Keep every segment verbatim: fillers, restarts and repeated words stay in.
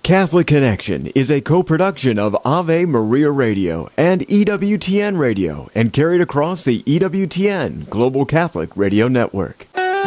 Catholic Connection is a co-production of Ave Maria Radio and E W T N Radio and carried across the E W T N Global Catholic Radio Network.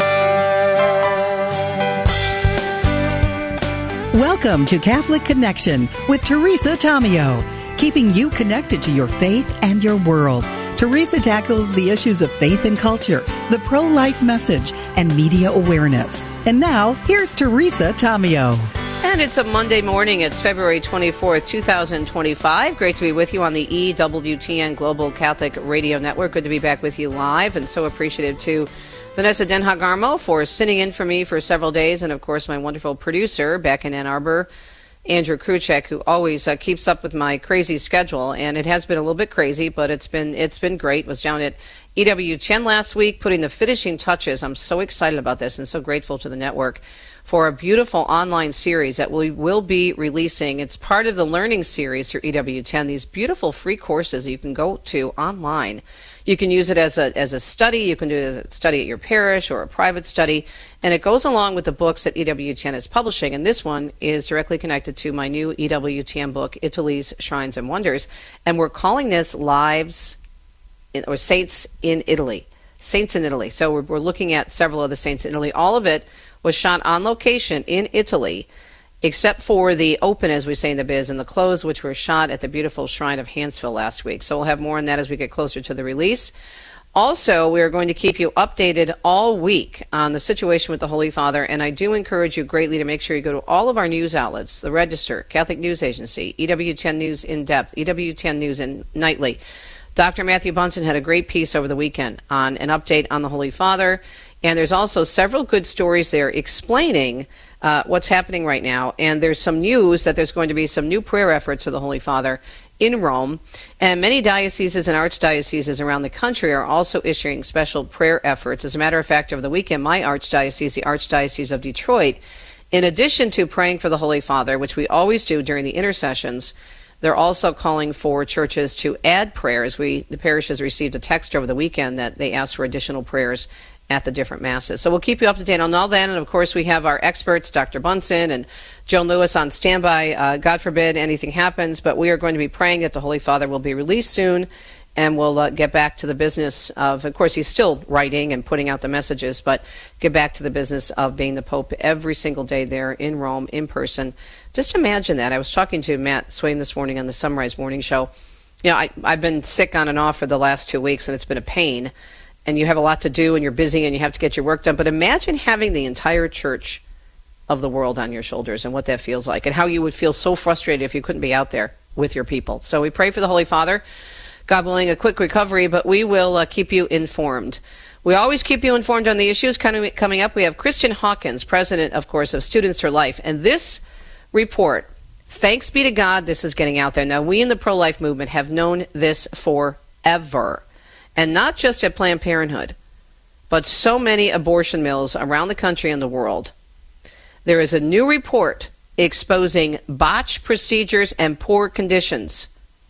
Welcome to Catholic Connection with Teresa Tomeo, keeping you connected to your faith and your world. Teresa tackles the issues of faith and culture, the pro-life message, and media awareness. And now, here's Teresa Tomeo. And it's a Monday morning. It's February twenty-fourth, twenty twenty-five. Great to be with you on the E W T N Global Catholic Radio Network. Good to be back with you live, and so appreciative to Vanessa Den Haag-Armo for sitting in for me for several days, and of course my wonderful producer back in Ann Arbor, Andrew Kruchek, who always uh, keeps up with my crazy schedule, and it has been a little bit crazy, but it's been it's been great. Was down at E W T N last week, putting the finishing touches. I'm so excited about this and so grateful to the network for a beautiful online series that we will be releasing. It's part of the learning series for E W T N, these beautiful free courses that you can go to online. You can use it as a as a study. You can do it as a study at your parish or a private study. And it goes along with the books that E W T N is publishing. And this one is directly connected to my new E W T N book, Italy's Shrines and Wonders. And we're calling this Lives in, or Saints in Italy. Saints in Italy. So we're, we're looking at several of the saints in Italy. All of it was shot on location in Italy, except for the open, as we say in the biz, and the close, which were shot at the beautiful Shrine of Hansville last week. So we'll have more on that as we get closer to the release. Also, we are going to keep you updated all week on the situation with the Holy Father, and I do encourage you greatly to make sure you go to all of our news outlets, the Register, Catholic News Agency, E W T N News In Depth, E W T N News in Nightly. Doctor Matthew Bunson had a great piece over the weekend on an update on the Holy Father, and there's also several good stories there explaining uh, what's happening right now. And there's some news that there's going to be some new prayer efforts of the Holy Father in Rome. And many dioceses and archdioceses around the country are also issuing special prayer efforts. As a matter of fact, over the weekend, my archdiocese, the Archdiocese of Detroit, in addition to praying for the Holy Father, which we always do during the intercessions, they're also calling for churches to add prayers. We, the parish has received a text over the weekend that they asked for additional prayers at the different masses. So we'll keep you up to date on all that. And of course, we have our experts, Doctor Bunson and Joan Lewis, on standby. Uh, God forbid anything happens, but we are going to be praying that the Holy Father will be released soon, and we'll uh, get back to the business of, of course, he's still writing and putting out the messages, but get back to the business of being the Pope every single day there in Rome, in person. Just imagine that. I was talking to Matt Swain this morning on the Sunrise Morning Show. You know, I, I've been sick on and off for the last two weeks, and it's been a pain. And you have a lot to do, and you're busy, and you have to get your work done. But imagine having the entire church of the world on your shoulders and what that feels like, and how you would feel so frustrated if you couldn't be out there with your people. So we pray for the Holy Father, God willing, a quick recovery, but we will uh, keep you informed. We always keep you informed on the issues coming up. We have Christian Hawkins, president, of course, of Students for Life. And this report, thanks be to God, this is getting out there. Now, we in the pro-life movement have known this forever. And not just at Planned Parenthood, but so many abortion mills around the country and the world. There is a new report exposing botched procedures and poor conditions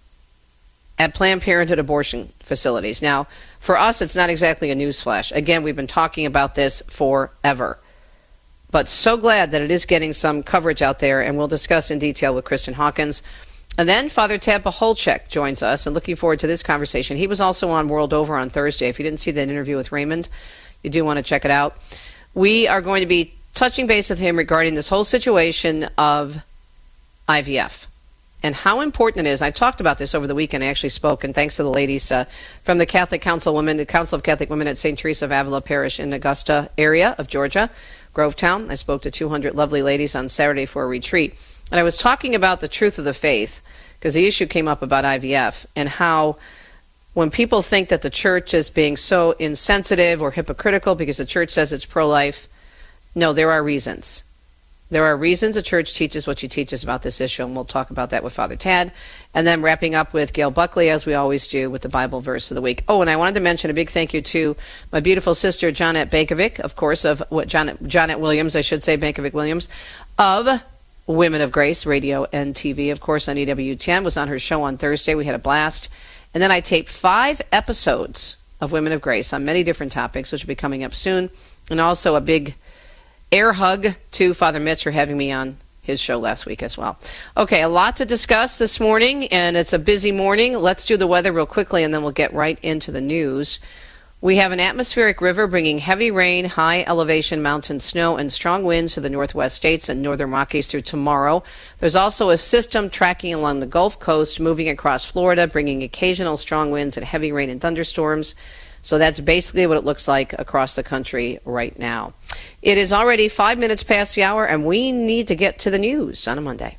at Planned Parenthood abortion facilities. Now, for us, it's not exactly a newsflash. Again, we've been talking about this forever. But so glad that it is getting some coverage out there, and we'll discuss in detail with Christian Hawkins. And then Father Ted Pacholczyk joins us, and looking forward to this conversation. He was also on World Over on Thursday. If you didn't see that interview with Raymond, you do want to check it out. We are going to be touching base with him regarding this whole situation of I V F and how important it is. I talked about this over the weekend. I actually spoke, and thanks to the ladies uh, from the Catholic Council of Women, the Council of Catholic Women at Saint Teresa of Avila Parish in Augusta area of Georgia, Grovetown. I spoke to two hundred lovely ladies on Saturday for a retreat. And I was talking about the truth of the faith, because the issue came up about I V F and how when people think that the church is being so insensitive or hypocritical because the church says it's pro-life, no, there are reasons. There are reasons the church teaches what she teaches about this issue, and we'll talk about that with Father Tad. And then wrapping up with Gail Buckley, as we always do, with the Bible verse of the week. Oh, and I wanted to mention a big thank you to my beautiful sister, Jonette Bankovic, of course, of what Jonette, Jonette Williams, I should say, Bankovic Williams, of Women of Grace Radio and T V, of course, on E W T N, was on her show on Thursday. We had a blast. And then I taped five episodes of Women of Grace on many different topics, which will be coming up soon. And also a big air hug to Father Mitch for having me on his show last week as well. Okay, a lot to discuss this morning, and it's a busy morning. Let's do the weather real quickly, and then we'll get right into the news. We have an atmospheric river bringing heavy rain, high elevation mountain snow, and strong winds to the northwest states and northern Rockies through tomorrow. There's also a system tracking along the Gulf Coast, moving across Florida, bringing occasional strong winds and heavy rain and thunderstorms. So that's basically what it looks like across the country right now. It is already five minutes past the hour, and we need to get to the news on a Monday.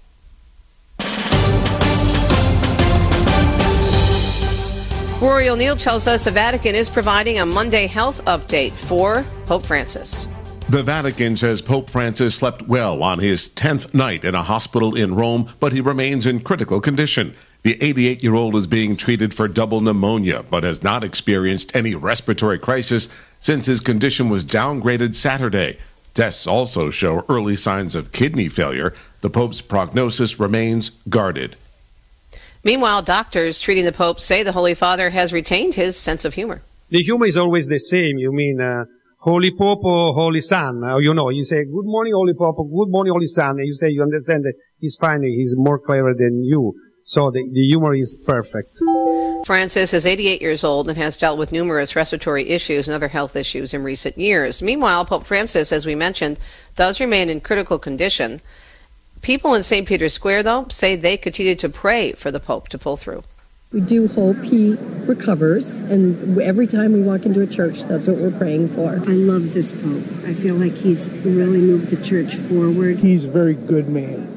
Rory O'Neill tells us the Vatican is providing a Monday health update for Pope Francis. The Vatican says Pope Francis slept well on his tenth night in a hospital in Rome, but he remains in critical condition. The eighty-eight-year-old is being treated for double pneumonia, but has not experienced any respiratory crisis since his condition was downgraded Saturday. Tests also show early signs of kidney failure. The Pope's prognosis remains guarded. Meanwhile, doctors treating the Pope say the Holy Father has retained his sense of humor. The humor is always the same. You mean uh, Holy Pope or Holy Son? Uh, you know, you say, good morning, Holy Pope, good morning, Holy Son. And you say, you understand that he's fine, he's more clever than you. So the, the humor is perfect. Francis is eighty-eight years old and has dealt with numerous respiratory issues and other health issues in recent years. Meanwhile, Pope Francis, as we mentioned, does remain in critical condition. People in Saint Peter's Square, though, say they continue to pray for the Pope to pull through. We do hope he recovers, and every time we walk into a church, that's what we're praying for. I love this Pope. I feel like he's really moved the church forward. He's a very good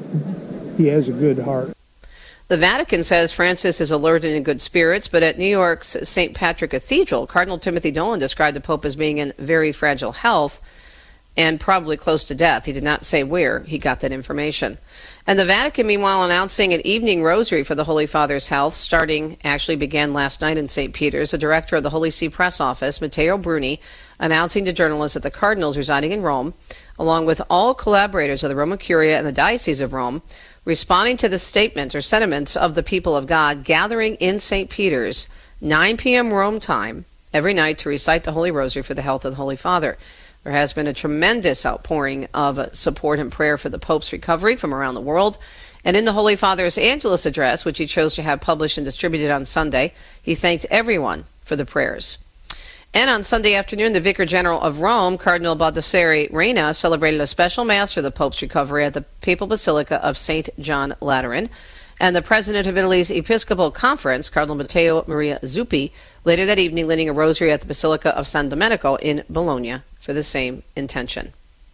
man. He has a good heart. The Vatican says Francis is alert and in good spirits, but at New York's Saint Patrick Cathedral, Cardinal Timothy Dolan described the Pope as being in very fragile health and probably close to death. He did not say where he got that information. And the Vatican, meanwhile, announcing an evening rosary for the Holy Father's health, starting, actually began last night in Saint Peter's. The director of the Holy See Press Office, Matteo Bruni, announcing to journalists that the cardinals residing in Rome, along with all collaborators of the Roman Curia and the Diocese of Rome, responding to the statements or sentiments of the people of God, gathering in Saint Peter's, nine p.m. Rome time, every night to recite the Holy Rosary for the health of the Holy Father. There has been a tremendous outpouring of support and prayer for the Pope's recovery from around the world. And in the Holy Father's Angelus address, which he chose to have published and distributed on Sunday, he thanked everyone for the prayers. And on Sunday afternoon, the Vicar General of Rome, Cardinal Baldassare Reina, celebrated a special Mass for the Pope's recovery at the Papal Basilica of Saint John Lateran. And the President of Italy's Episcopal Conference, Cardinal Matteo Maria Zuppi, later that evening leading a rosary at the Basilica of San Domenico in Bologna for the same intention.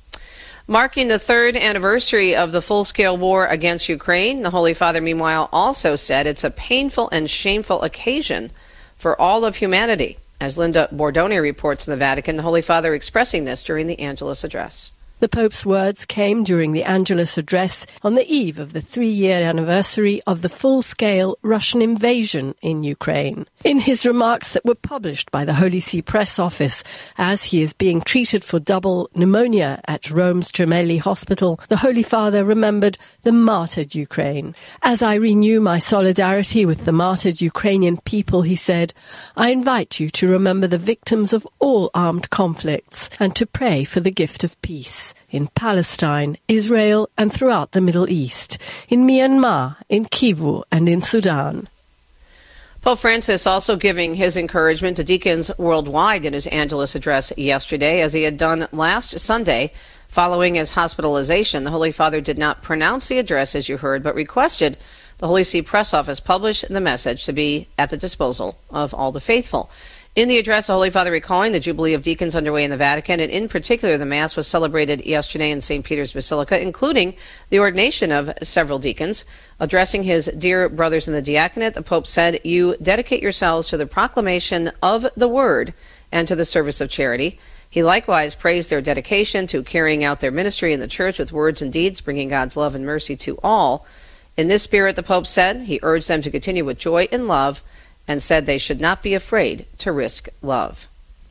Marking the third anniversary of the full-scale war against Ukraine, the Holy Father, meanwhile, also said it's a painful and shameful occasion for all of humanity. As Linda Bordoni reports in the Vatican, the Holy Father expressing this during the Angelus address. The Pope's words came during the Angelus address on the eve of the three-year anniversary of the full-scale Russian invasion in Ukraine. In his remarks that were published by the Holy See Press Office, as he is being treated for double pneumonia at Rome's Gemelli Hospital, the Holy Father remembered the martyred Ukraine. As I renew my solidarity with the martyred Ukrainian people, he said, I invite you to remember the victims of all armed conflicts and to pray for the gift of peace. In Palestine, Israel, and throughout the Middle East, in Myanmar, in Kivu, and in Sudan. Pope Francis also giving his encouragement to deacons worldwide in his Angelus address yesterday, as he had done last Sunday following his hospitalization. The Holy Father did not pronounce the address, as you heard, but requested the Holy See Press Office publish the message to be at the disposal of all the faithful. In the address, the Holy Father recalling the Jubilee of Deacons underway in the Vatican, and in particular the Mass was celebrated yesterday in Saint Peter's Basilica, including the ordination of several deacons. Addressing his dear brothers in the diaconate, the Pope said, you dedicate yourselves to the proclamation of the Word and to the service of charity. He likewise praised their dedication to carrying out their ministry in the Church with words and deeds, bringing God's love and mercy to all. In this spirit, the Pope said, he urged them to continue with joy and love, and said they should not be afraid to risk love.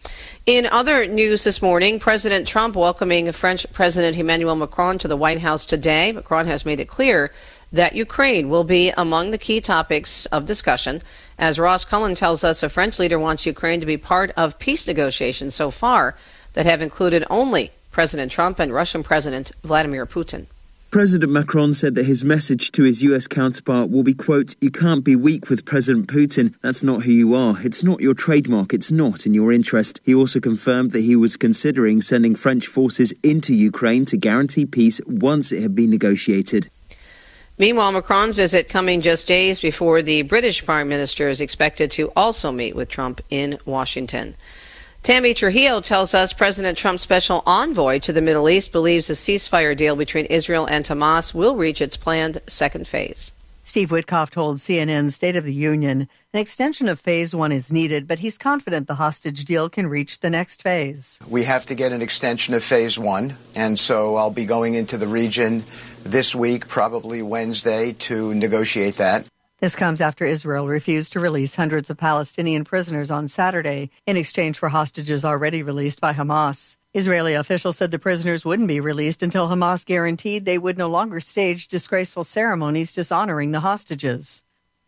In other news this morning, President Trump welcoming French President Emmanuel Macron to the White House today. Macron has made it clear that Ukraine will be among the key topics of discussion. As Ross Cullen tells us, a French leader wants Ukraine to be part of peace negotiations so far that have included only President Trump and Russian President Vladimir Putin. President Macron said that his message to his U S counterpart will be, quote, "You can't be weak with President Putin. That's not who you are. It's not your trademark. It's not in your interest." He also confirmed that he was considering sending French forces into Ukraine to guarantee peace once it had been negotiated. Meanwhile, Macron's visit coming just days before the British Prime Minister is expected to also meet with Trump in Washington. Tammy Trujillo tells us President Trump's special envoy to the Middle East believes a ceasefire deal between Israel and Hamas will reach its planned second phase. Steve Witkoff told C N N's State of the Union an extension of phase one is needed, but he's confident the hostage deal can reach the next phase. We have to get an extension of phase one, and so I'll be going into the region this week, probably Wednesday, to negotiate that. This comes after Israel refused to release hundreds of Palestinian prisoners on Saturday in exchange for hostages already released by Hamas. Israeli officials said the prisoners wouldn't be released until Hamas guaranteed they would no longer stage disgraceful ceremonies dishonoring the hostages.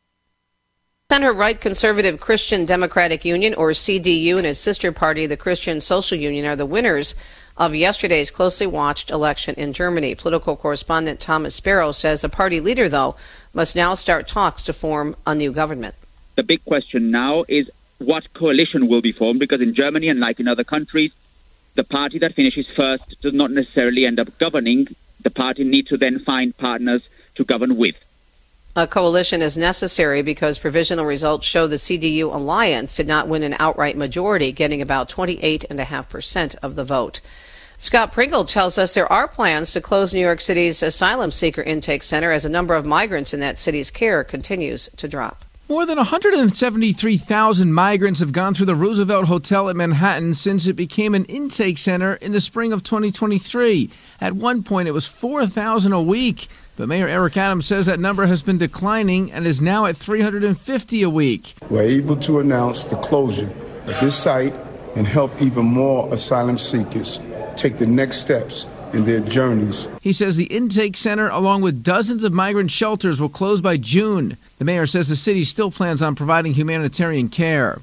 Center-right conservative Christian Democratic Union, or C D U, and its sister party, the Christian Social Union, are the winners of yesterday's closely watched election in Germany. Political correspondent Thomas Sparrow says the party leader, though, must now start talks to form a new government. The big question now is what coalition will be formed, because in Germany, unlike in other countries, the party that finishes first does not necessarily end up governing. The party needs to then find partners to govern with. A coalition is necessary because provisional results show the C D U alliance did not win an outright majority, getting about twenty-eight point five percent of the vote. Scott Pringle tells us there are plans to close New York City's asylum seeker intake center as a number of migrants in that city's care continues to drop. More than one hundred seventy-three thousand migrants have gone through the Roosevelt Hotel at Manhattan since it became an intake center in the spring of twenty twenty-three. At one point, it was four thousand a week. But Mayor Eric Adams says that number has been declining and is now at three hundred fifty a week. We're able to announce the closure of this site and help even more asylum seekers take the next steps in their journeys. He says the intake center, along with dozens of migrant shelters, will close by June. The mayor says the city still plans on providing humanitarian care.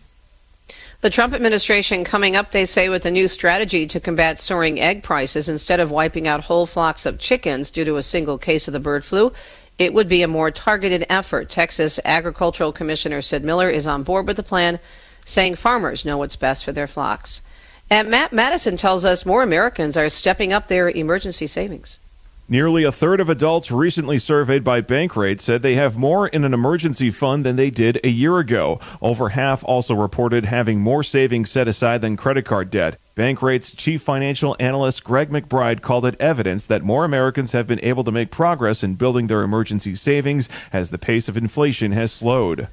The Trump administration coming up, they say, with a new strategy to combat soaring egg prices. Instead of wiping out whole flocks of chickens due to a single case of the bird flu, it would be a more targeted effort. Texas Agricultural Commissioner Sid Miller is on board with the plan, saying farmers know what's best for their flocks. And Matt Madison tells us more Americans are stepping up their emergency savings. Nearly a third of adults recently surveyed by Bankrate said they have more in an emergency fund than they did a year ago. Over half also reported having more savings set aside than credit card debt. Bankrate's chief financial analyst Greg McBride called it evidence that more Americans have been able to make progress in building their emergency savings as the pace of inflation has slowed.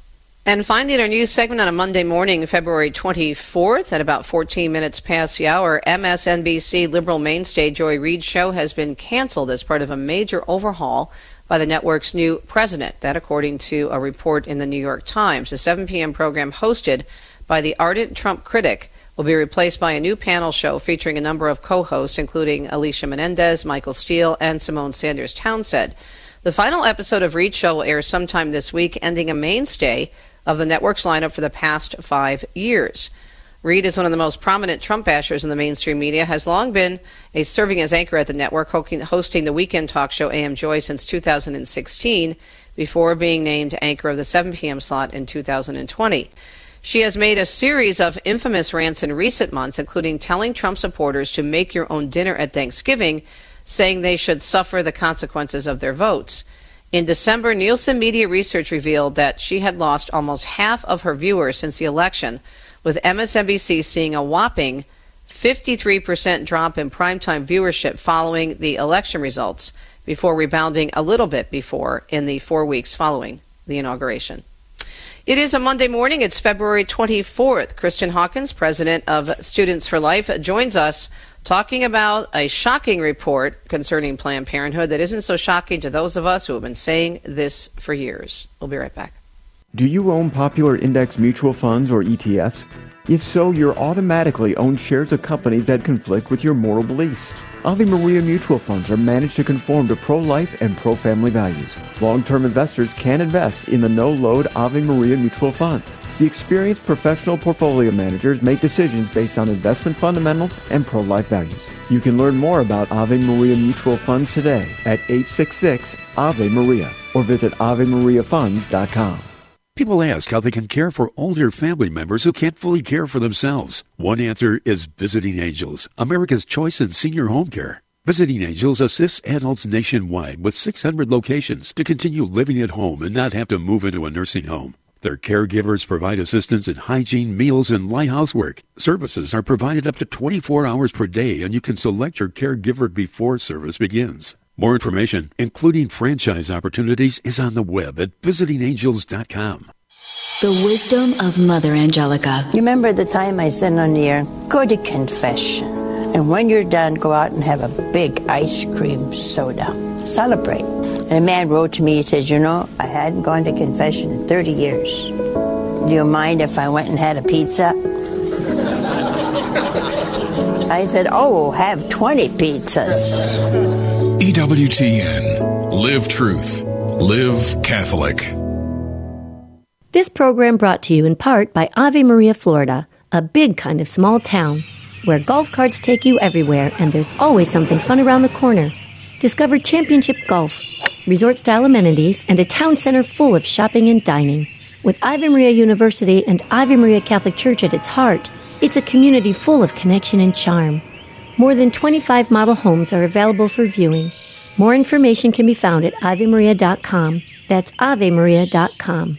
And finally, in our news segment on a Monday morning, February twenty-fourth, at about fourteen minutes past the hour, M S N B C liberal mainstay Joy Reid's show has been canceled as part of a major overhaul by the network's new president. That, according to a report in the New York Times. The seven p.m. program hosted by the ardent Trump critic will be replaced by a new panel show featuring a number of co-hosts, including Alicia Menendez, Michael Steele, and Simone Sanders Townsend. The final episode of Reid's show will air sometime this week, ending a mainstay of the network's lineup for the past five years. Reid is one of the most prominent Trump bashers in the mainstream media, has long been a serving as anchor at the network, hosting the weekend talk show A M Joy since two thousand sixteen, before being named anchor of the seven p.m. slot in two thousand twenty. She has made a series of infamous rants in recent months, including telling Trump supporters to make your own dinner at Thanksgiving, saying they should suffer the consequences of their votes. In December, Nielsen Media Research revealed that she had lost almost half of her viewers since the election, with M S N B C seeing a whopping fifty-three percent drop in primetime viewership following the election results, before rebounding a little bit before in the four weeks following the inauguration. It is a Monday morning. It's February twenty-fourth. Kristen Hawkins, president of Students for Life, joins us talking about a shocking report concerning Planned Parenthood that isn't so shocking to those of us who have been saying this for years. We'll be right back. Do you own popular index mutual funds or E T Fs? If so, you're automatically own shares of companies that conflict with your moral beliefs. Ave Maria mutual funds are managed to conform to pro-life and pro-family values. Long-term investors can invest in the no-load Ave Maria mutual funds. The experienced professional portfolio managers make decisions based on investment fundamentals and pro-life values. You can learn more about Ave Maria Mutual Funds today at eight six six, A V E Maria or visit ave maria funds dot com. People ask how they can care for older family members who can't fully care for themselves. One answer is Visiting Angels, America's choice in senior home care. Visiting Angels assists adults nationwide with six hundred locations to continue living at home and not have to move into a nursing home. Their caregivers provide assistance in hygiene, meals, and light housework. Services are provided up to twenty-four hours per day, and you can select your caregiver before service begins. More information, including franchise opportunities, is on the web at visiting angels dot com. The wisdom of Mother Angelica. You remember the time I said on the air, go to confession. And when you're done, go out and have a big ice cream soda. Celebrate. And a man wrote to me, he says, you know, I hadn't gone to confession in thirty years. Do you mind if I went and had a pizza? I said, oh, have twenty pizzas. E W T N. Live truth. Live Catholic. This program brought to you in part by Ave Maria, Florida, a big kind of small town where golf carts take you everywhere and there's always something fun around the corner. Discover Championship Golf, resort-style amenities, and a town center full of shopping and dining. With Ave Maria University and Ave Maria Catholic Church at its heart, it's a community full of connection and charm. More than twenty-five model homes are available for viewing. More information can be found at ave maria dot com. That's ave maria dot com.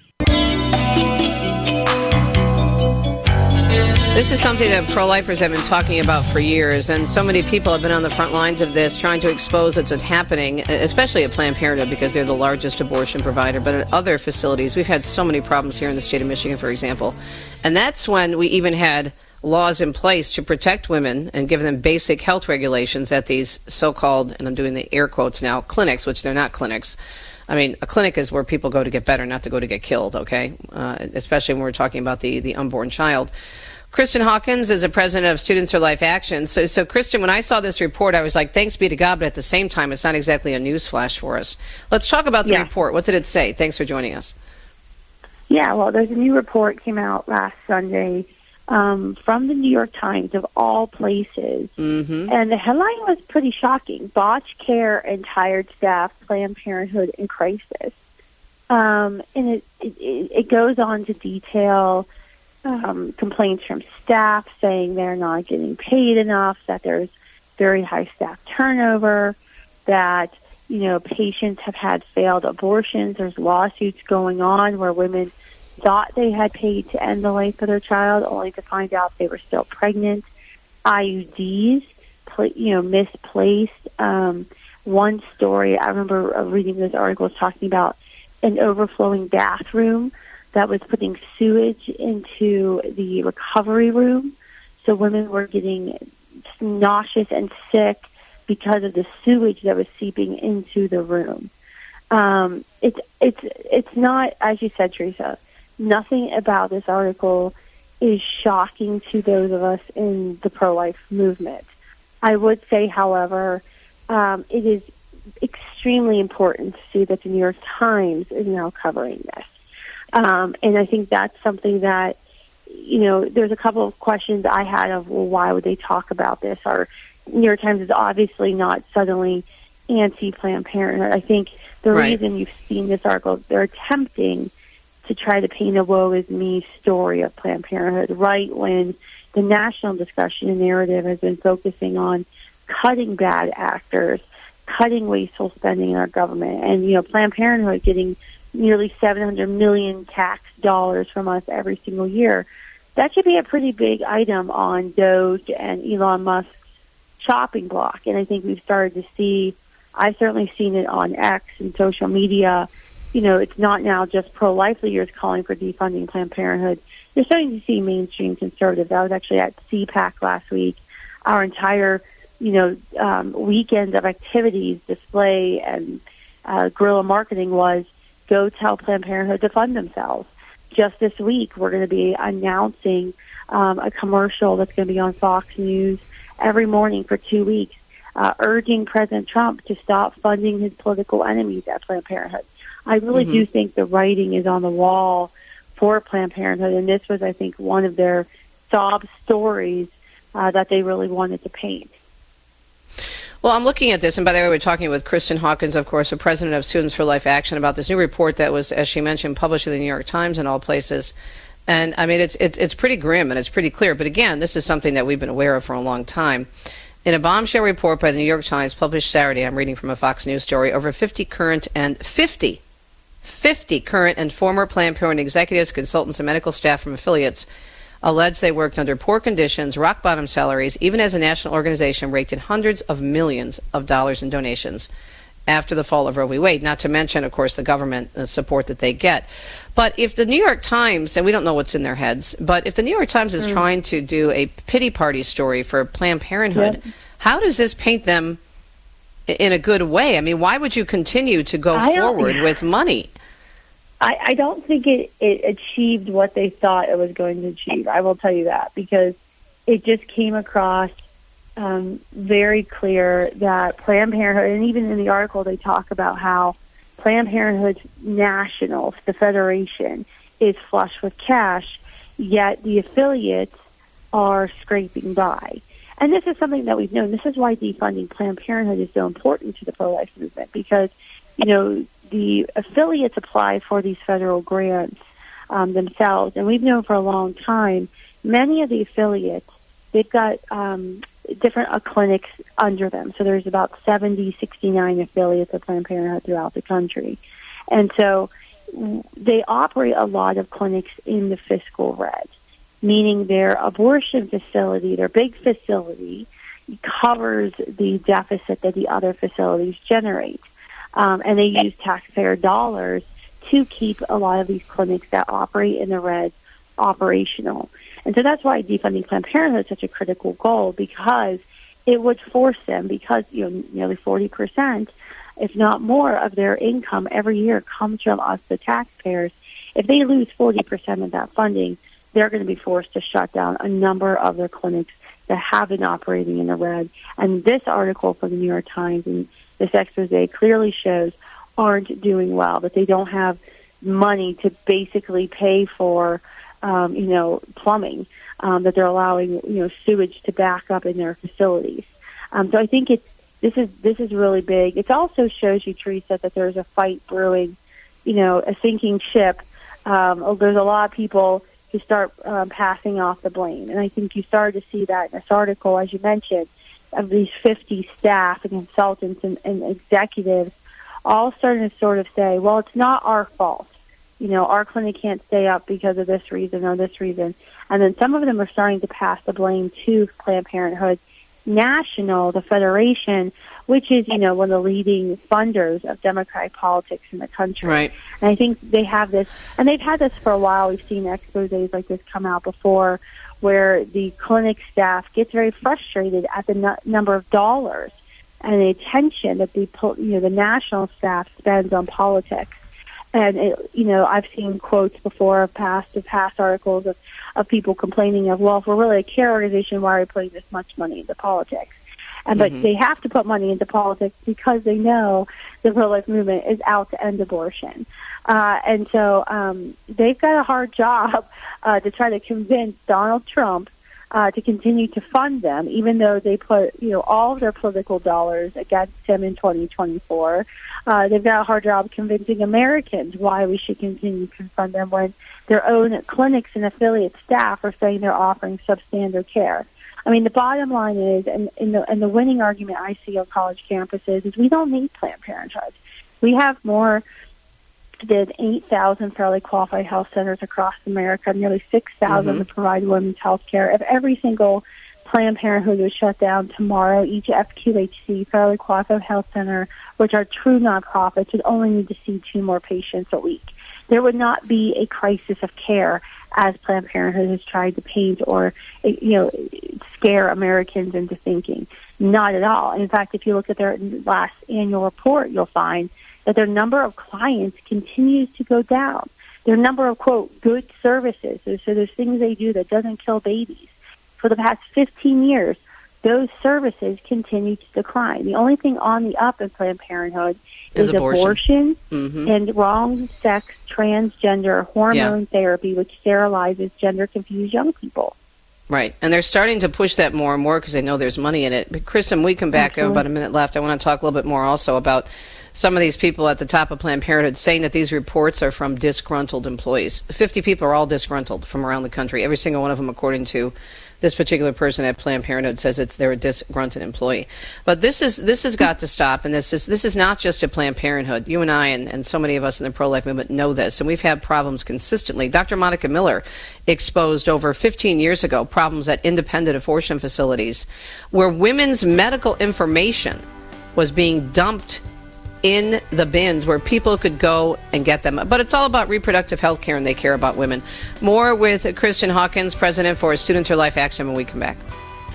This is something that pro-lifers have been talking about for years, and so many people have been on the front lines of this, trying to expose what's happening, especially at Planned Parenthood, because they're the largest abortion provider, but at other facilities. We've had so many problems here in the state of Michigan, for example. And that's when we even had laws in place to protect women and give them basic health regulations at these so-called, and I'm doing the air quotes now, clinics, which they're not clinics. I mean, a clinic is where people go to get better, not to go to get killed, okay? Uh, especially when we're talking about the, the unborn child. Kristen Hawkins is the president of Students for Life Action. So, so, Kristen, when I saw this report, I was like, thanks be to God, but at the same time, it's not exactly a news flash for us. Let's talk about the yeah. report. What did it say? Thanks for joining us. Yeah, well, there's a new report came out last Sunday um, from the New York Times, of all places. Mm-hmm. And the headline was pretty shocking. Botched care and tired staff, Planned Parenthood in crisis. Um, and it, it, it goes on to detail Um, complaints from staff saying they're not getting paid enough, that there's very high staff turnover, that, you know, patients have had failed abortions. There's lawsuits going on where women thought they had paid to end the life of their child, only to find out they were still pregnant. I U Ds, you know, misplaced. Um, one story, I remember reading those articles talking about an overflowing bathroom that was putting sewage into the recovery room. So women were getting nauseous and sick because of the sewage that was seeping into the room. Um, it's it's it's not, as you said, Teresa, nothing about this article is shocking to those of us in the pro-life movement. I would say, however, um, it is extremely important to see that the New York Times is now covering this. Um, and I think that's something that, you know, there's a couple of questions I had of, well, why would they talk about this? Or New York Times is obviously not suddenly anti-Planned Parenthood. I think the right. reason you've seen this article, they're attempting to try to paint a woe is me story of Planned Parenthood right when the national discussion and narrative has been focusing on cutting bad actors, cutting wasteful spending in our government, and, you know, Planned Parenthood getting nearly seven hundred million tax dollars from us every single year. That should be a pretty big item on Doge and Elon Musk's chopping block. And I think we've started to see, I've certainly seen it on X and social media. You know, it's not now just pro-life leaders calling for defunding Planned Parenthood. You're starting to see mainstream conservatives. I was actually at C PAC last week. Our entire, you know, um, weekend of activities, display, and uh, guerrilla marketing was go tell Planned Parenthood to fund themselves. Just this week, we're going to be announcing um, a commercial that's going to be on Fox News every morning for two weeks, uh, urging President Trump to stop funding his political enemies at Planned Parenthood. I really mm-hmm. do think the writing is on the wall for Planned Parenthood, and this was, I think, one of their sob stories uh, that they really wanted to paint. Well, I'm looking at this, and by the way, we're talking with Kristen Hawkins, of course, the president of Students for Life Action, about this new report that was, as she mentioned, published in the New York Times and all places. And, I mean, it's, it's, it's pretty grim and it's pretty clear. But, again, this is something that we've been aware of for a long time. In a bombshell report by the New York Times published Saturday, I'm reading from a Fox News story, over fifty current and fifty, fifty current and former Planned Parenthood executives, consultants, and medical staff from affiliates alleged they worked under poor conditions, rock-bottom salaries, even as a national organization raked in hundreds of millions of dollars in donations after the fall of Roe v. Wade, not to mention, of course, the government uh, support that they get. But if the New York Times, and we don't know what's in their heads, but if the New York Times is mm. trying to do a pity party story for Planned Parenthood, yep. how does this paint them in a good way? I mean, why would you continue to go I forward with money? I, I don't think it, it achieved what they thought it was going to achieve. I will tell you that, because it just came across um, very clear that Planned Parenthood, and even in the article they talk about how Planned Parenthood National, the federation, is flush with cash, yet the affiliates are scraping by. And this is something that we've known. This is why defunding Planned Parenthood is so important to the pro-life movement, because, you know, the affiliates apply for these federal grants um, themselves, and we've known for a long time many of the affiliates, they've got um, different uh, clinics under them. So there's about seventy, sixty-nine affiliates of Planned Parenthood throughout the country. And so they operate a lot of clinics in the fiscal red, meaning their abortion facility, their big facility, covers the deficit that the other facilities generate. Um, and they use taxpayer dollars to keep a lot of these clinics that operate in the red operational. And so that's why defunding Planned Parenthood is such a critical goal, because it would force them, because you know nearly forty percent, if not more, of their income every year comes from us, the taxpayers. If they lose forty percent of that funding, they're going to be forced to shut down a number of their clinics that have been operating in the red. And this article from the New York Times and this expose clearly shows aren't doing well, that they don't have money to basically pay for, um, you know, plumbing, um, that they're allowing, you know, sewage to back up in their facilities. Um, so I think it's, this is, this is really big. It also shows you, Teresa, that there's a fight brewing, you know, a sinking ship. Um, there's a lot of people who start um, passing off the blame. And I think you started to see that in this article, as you mentioned, of these fifty staff and consultants and, and executives all starting to sort of say, well, it's not our fault. You know, our clinic can't stay up because of this reason or this reason. And then some of them are starting to pass the blame to Planned Parenthood National, the federation, which is, you know, one of the leading funders of democratic politics in the country. Right. And I think they have this, and they've had this for a while. We've seen exposés like this come out before, where the clinic staff gets very frustrated at the n- number of dollars and the attention that the you know the national staff spends on politics. And it, you know, I've seen quotes before of past of past articles of, of people complaining of, well, if we're really a care organization, why are we putting this much money into politics? And but mm-hmm. they have to put money into politics because they know the pro-life movement is out to end abortion. Uh, and so um, they've got a hard job uh, to try to convince Donald Trump uh, to continue to fund them, even though they put, you know, all of their political dollars against him in twenty twenty-four. Uh, they've got a hard job convincing Americans why we should continue to fund them when their own clinics and affiliate staff are saying they're offering substandard care. I mean, the bottom line is, and, and, the, and the winning argument I see on college campuses is we don't need Planned Parenthood. We have more than eight thousand fairly qualified health centers across America, nearly six thousand mm-hmm. to provide women's health care. If every single Planned Parenthood was shut down tomorrow, each F Q H C, fairly qualified health center, which are true nonprofits, would only need to see two more patients a week. There would not be a crisis of care as Planned Parenthood has tried to paint or, you know, scare Americans into thinking. Not at all. In fact, if you look at their last annual report, you'll find that their number of clients continues to go down. Their number of, quote, good services, so there's things they do that doesn't kill babies. For the past fifteen years, those services continue to decline. The only thing on the up in Planned Parenthood is, is abortion, abortion mm-hmm. and wrong-sex transgender hormone yeah. therapy, which sterilizes gender-confused young people. Right, and they're starting to push that more and more because they know there's money in it. But Kristen, we come back. We have about a minute left. I want to talk a little bit more also about some of these people at the top of Planned Parenthood saying that these reports are from disgruntled employees. fifty people are all disgruntled from around the country. Every single one of them, according to this particular person at Planned Parenthood, says it's they're a disgruntled employee. But this is this has got to stop, and this is this is not just at Planned Parenthood. You and I and, and so many of us in the pro-life movement know this, and we've had problems consistently. Doctor Monica Miller exposed over fifteen years ago problems at independent abortion facilities where women's medical information was being dumped in the bins where people could go and get them. But it's all about reproductive health care, and they care about women. More with Christian Hawkins, president for Students for Life Action, when we come back.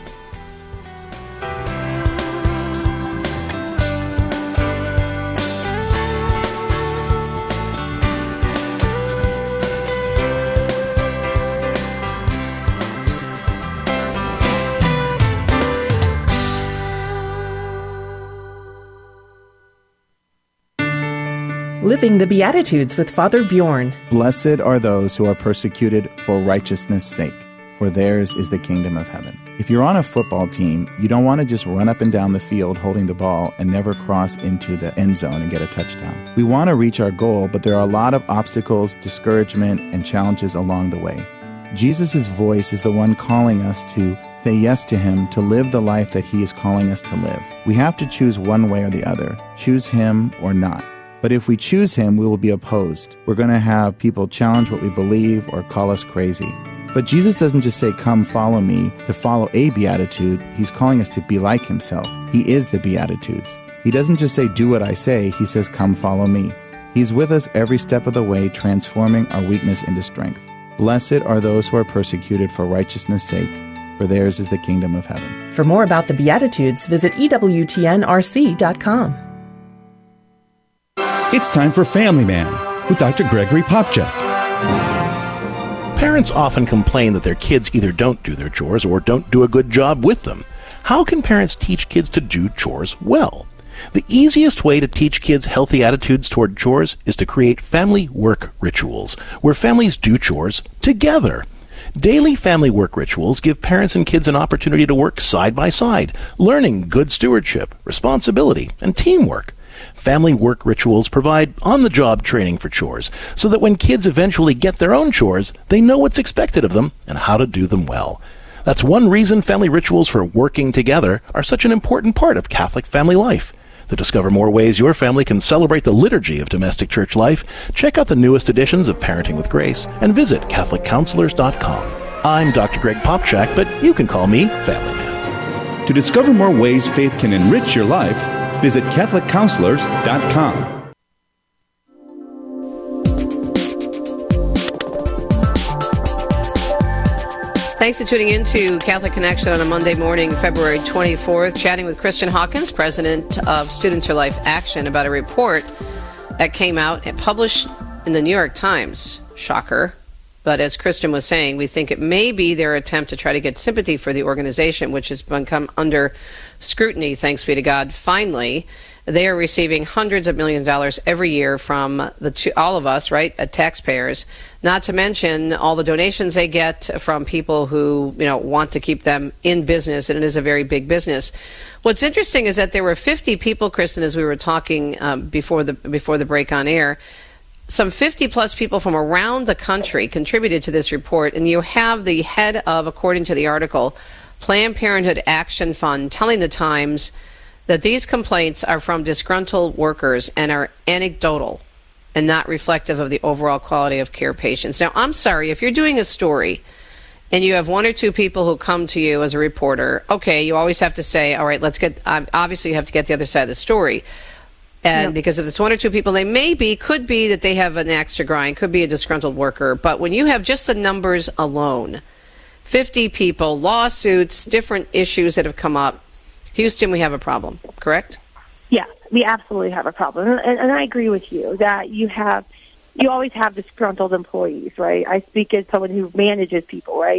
Living the Beatitudes with Father Bjorn. Blessed are those who are persecuted for righteousness' sake, for theirs is the kingdom of heaven. If you're on a football team, you don't want to just run up and down the field holding the ball and never cross into the end zone and get a touchdown. We want to reach our goal, but there are a lot of obstacles, discouragement, and challenges along the way. Jesus' voice is the one calling us to say yes to him, to live the life that he is calling us to live. We have to choose one way or the other, choose him or not. But if we choose him, we will be opposed. We're going to have people challenge what we believe or call us crazy. But Jesus doesn't just say, come follow me, to follow a beatitude. He's calling us to be like himself. He is the Beatitudes. He doesn't just say, do what I say. He says, come follow me. He's with us every step of the way, transforming our weakness into strength. Blessed are those who are persecuted for righteousness' sake, for theirs is the kingdom of heaven. For more about the Beatitudes, visit E W T N R C dot com. It's time for Family Man with Doctor Gregory Popcak. Parents often complain that their kids either don't do their chores or don't do a good job with them. How can parents teach kids to do chores well? The easiest way to teach kids healthy attitudes toward chores is to create family work rituals, where families do chores together. Daily family work rituals give parents and kids an opportunity to work side by side, learning good stewardship, responsibility, and teamwork. Family work rituals provide on-the-job training for chores, so that when kids eventually get their own chores, they know what's expected of them and how to do them well. That's one reason family rituals for working together are such an important part of Catholic family life. To discover more ways your family can celebrate the liturgy of domestic church life, check out the newest editions of Parenting with Grace and visit Catholic Counselors dot com. I'm Doctor Greg Popcak, but you can call me Family Man. To discover more ways faith can enrich your life, visit Catholic Counselors dot com. Thanks for tuning in to Catholic Connection on a Monday morning, February twenty-fourth, chatting with Christian Hawkins, president of Students for Life Action, about a report that came out and published in the New York Times. Shocker. But as Christian was saying, we think it may be their attempt to try to get sympathy for the organization, which has become under scrutiny, thanks be to God. Finally, they are receiving hundreds of millions of dollars every year from the two, all of us, right, uh, taxpayers, not to mention all the donations they get from people who, you know, want to keep them in business, and it is a very big business. What's interesting is that there were fifty people, Kristen, as we were talking um, before the before the break on air, some fifty plus people from around the country contributed to this report, and you have the head of, according to the article, Planned Parenthood Action Fund telling the Times that these complaints are from disgruntled workers and are anecdotal and not reflective of the overall quality of care patients. Now, I'm sorry, if you're doing a story and you have one or two people who come to you as a reporter, okay, you always have to say, all right, let's get, obviously you have to get the other side of the story. And yep. Because if it's one or two people, they may be, could be that they have an axe to grind, could be a disgruntled worker. But when you have just the numbers alone, fifty people, lawsuits, different issues that have come up, Houston, we have a problem, correct? Yeah, we absolutely have a problem. And, and I agree with you that you have, you always have disgruntled employees, right? I speak as someone who manages people, right?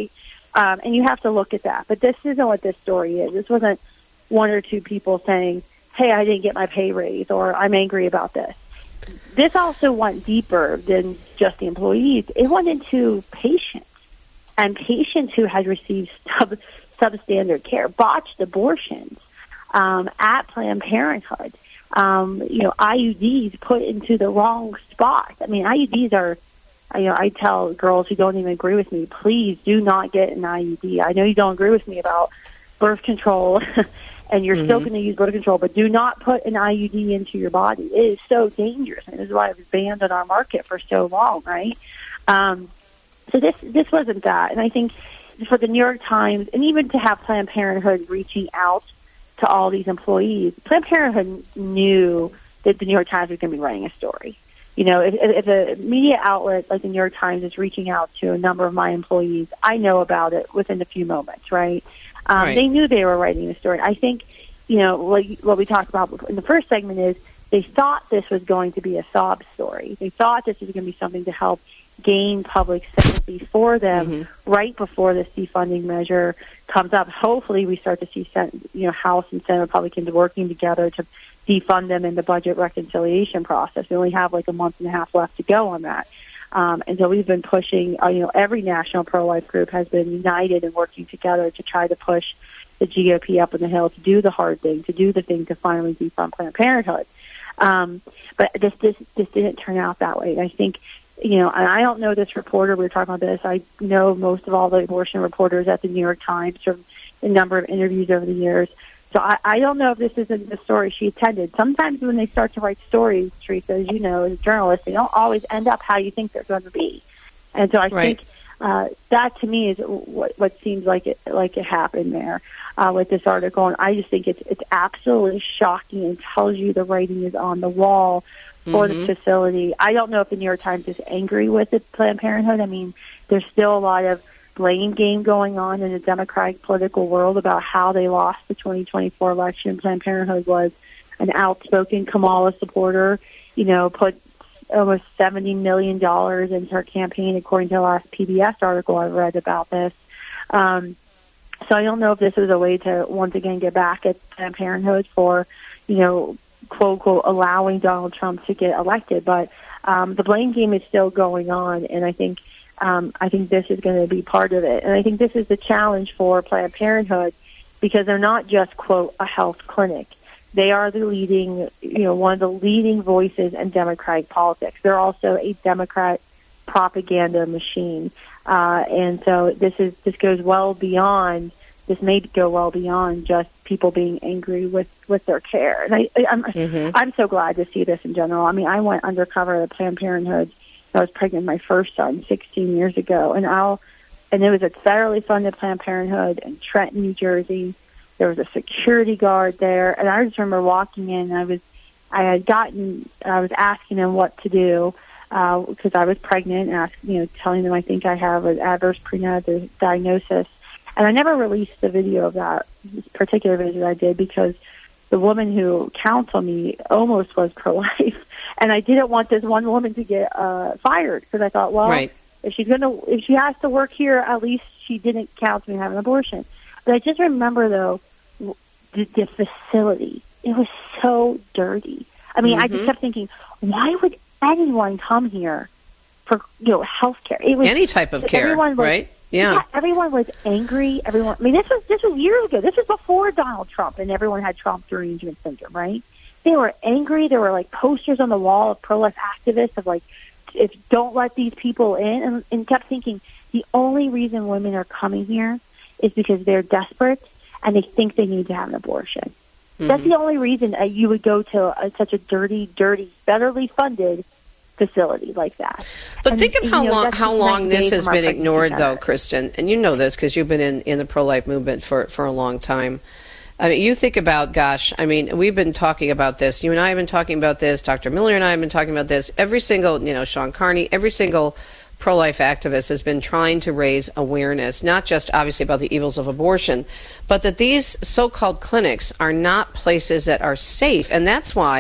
Um, and you have to look at that. But this isn't what this story is. This wasn't one or two people saying, hey, I didn't get my pay raise, or I'm angry about this. This also went deeper than just the employees. It went into patients, and patients who had received sub, substandard care, botched abortions um, at Planned Parenthood, um, you know, I U Ds put into the wrong spot. I mean, I U Ds are, you know, I tell girls who don't even agree with me, please do not get an I U D. I know you don't agree with me about birth control, and you're mm-hmm. still going to use birth control, but do not put an I U D into your body. It is so dangerous, and this is why it was banned on our market for so long, right? Um, so this this wasn't that, and I think for the New York Times, and even to have Planned Parenthood reaching out to all these employees, Planned Parenthood knew that the New York Times was going to be writing a story. You know, if, if a media outlet like the New York Times is reaching out to a number of my employees, I know about it within a few moments, right? Um, right. They knew they were writing the story. I think, you know, what, what we talked about in the first segment is they thought this was going to be a sob story. They thought this was going to be something to help gain public sympathy for them mm-hmm. right before this defunding measure comes up. Hopefully we start to see, you know, House and Senate Republicans working together to defund them in the budget reconciliation process. We only have like a month and a half left to go on that. Um, and so we've been pushing, uh, you know, every national pro-life group has been united and working together to try to push the G O P up on the Hill to do the hard thing, to do the thing to finally defund Planned Parenthood. Um, but this, this, this didn't turn out that way. And I think, you know, and I don't know this reporter, we were talking about this, I know most of all the abortion reporters at the New York Times from a number of interviews over the years. So I, I don't know if this isn't the story she attended. Sometimes when they start to write stories, Teresa, as you know, as a journalist, they don't always end up how you think they're going to be. And so I right. think uh, that to me is what, what seems like it like it happened there uh, with this article. And I just think it's it's absolutely shocking and tells you the writing is on the wall for mm-hmm. the facility. I don't know if the New York Times is angry with the Planned Parenthood. I mean, there's still a lot of blame game going on in the Democratic political world about how they lost the twenty twenty-four election. Planned Parenthood was an outspoken Kamala supporter, you know, put almost seventy million dollars into her campaign, according to the last P B S article I read about this. Um, so I don't know if this is a way to once again get back at Planned Parenthood for, you know, quote, quote, allowing Donald Trump to get elected. But um, the blame game is still going on, and I think Um, I think this is going to be part of it. And I think this is the challenge for Planned Parenthood because they're not just, quote, a health clinic. They are the leading, you know, one of the leading voices in Democratic politics. They're also a Democrat propaganda machine. Uh, and so this is this goes well beyond, this may go well beyond just people being angry with, with their care. And I, I'm, mm-hmm. I'm so glad to see this in general. I mean, I went undercover at Planned Parenthood. I was pregnant with my first son sixteen years ago, and I'll, and it was a federally funded Planned Parenthood in Trenton, New Jersey. There was a security guard there, and I just remember walking in. And I was, I had gotten, I was asking them what to do because uh, I was pregnant, and asked, you know, telling them I think I have an adverse prenatal diagnosis, and I never released the video of that particular visit I did because the woman who counseled me almost was pro-life. And I didn't want this one woman to get uh, fired because I thought, well, right. if she's gonna, if she has to work here, at least she didn't counsel me to have an abortion. But I just remember though the, the facility; it was so dirty. I mean, mm-hmm. I just kept thinking, why would anyone come here for you know health care? It was any type of care, was, right? Yeah. yeah, everyone was angry. Everyone. I mean, this was this was years ago. This was before Donald Trump, and everyone had Trump derangement syndrome, right? They were angry. There were like posters on the wall of pro-life activists of like, if don't let these people in, and, and kept thinking the only reason women are coming here is because they're desperate and they think they need to have an abortion. Mm-hmm. That's the only reason uh, you would go to a, such a dirty, dirty, federally funded facility like that. But and, think of how you know, long how long this has been ignored, center. though, Kristen. And you know this because you've been in, in the pro-life movement for, for a long time. I mean, you think about, gosh, I mean, we've been talking about this. You and I have been talking about this. Doctor Miller and I have been talking about this. Every single, you know, Sean Carney, every single pro-life activist has been trying to raise awareness, not just obviously about the evils of abortion, but that these so-called clinics are not places that are safe. And that's why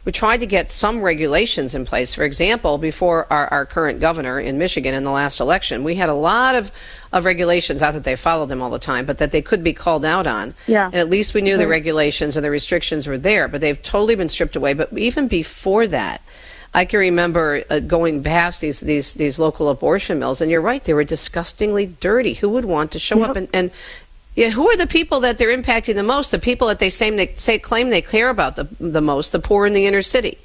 we tried to get some regulations in place. For example, before our, our current governor in Michigan in the last election, we had a lot of, of regulations, not that they followed them all the time, but that they could be called out on. Yeah. And at least we knew the Right. regulations and the restrictions were there, but they've totally been stripped away. But even before that, I can remember uh, going past these, these, these local abortion mills, and you're right, they were disgustingly dirty. Who would want to show Yep. up and, and yeah, who are the people that they're impacting the most? The people that they say they say claim they care about the the most, the poor in the inner city.